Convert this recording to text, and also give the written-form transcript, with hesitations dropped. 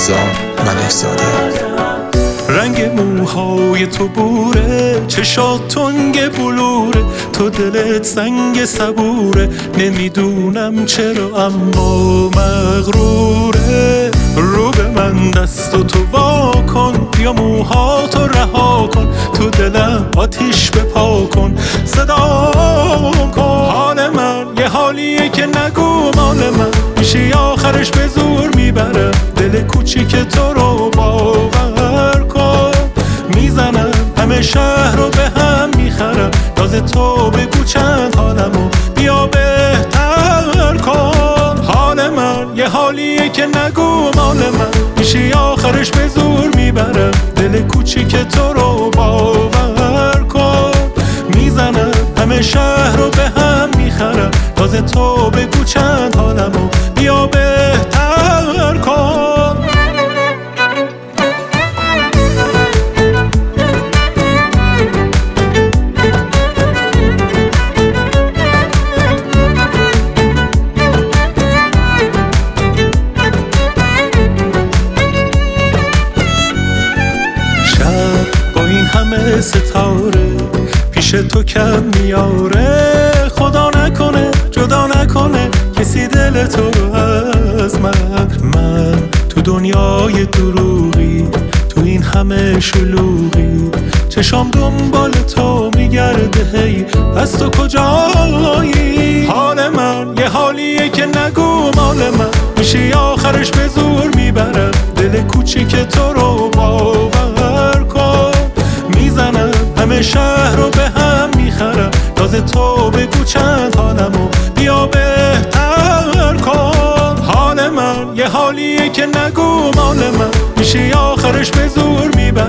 رضا ملک‌زاده. رنگ موهای تو بوره، چشات تنگ بلوره، تو دلت سنگ صبوره، نمیدونم چرا اما مغروره. رو به من دست و تو وا کن، بیا موهاتو رها کن، تو دلم آتیش بپا کن، صدام کن. حال من یه حالیه که نگو مال من، میشی آخرش به زور میبرم دل کوچیک تو رو باور کن. میزنم همه شهر رو به هم میخرم، راز تو بگو چند حالمو بیا بهتر کن. حال من یه حالیه که نگو مال من، میشی آخرش به زور میبرم دل کوچیک تو رو باور کن. میزنم همه شهر رو به هم میخرم، راز تو بگو چند حالمو بیا بهتر کن. شب با این همه ستاره پیش تو کم میاره، خدا نکنه جدا نکنه کسی دل تو رو از من تو دنیای دروغی، تو این همه شلوغی، چشام دنبال تو میگرده هی پس تو کجایی؟ حال من یه حالیه که نگو مال من، میشی آخرش به زور میبرم دل کوچیک تو رو باور کن. میزنم همه شهر رو به هم میخرم، راز تو بگو چند حالمو بیا بهتر کن. حال من یه حالیه که نگو مال من، میشی آخرش به زور میبرم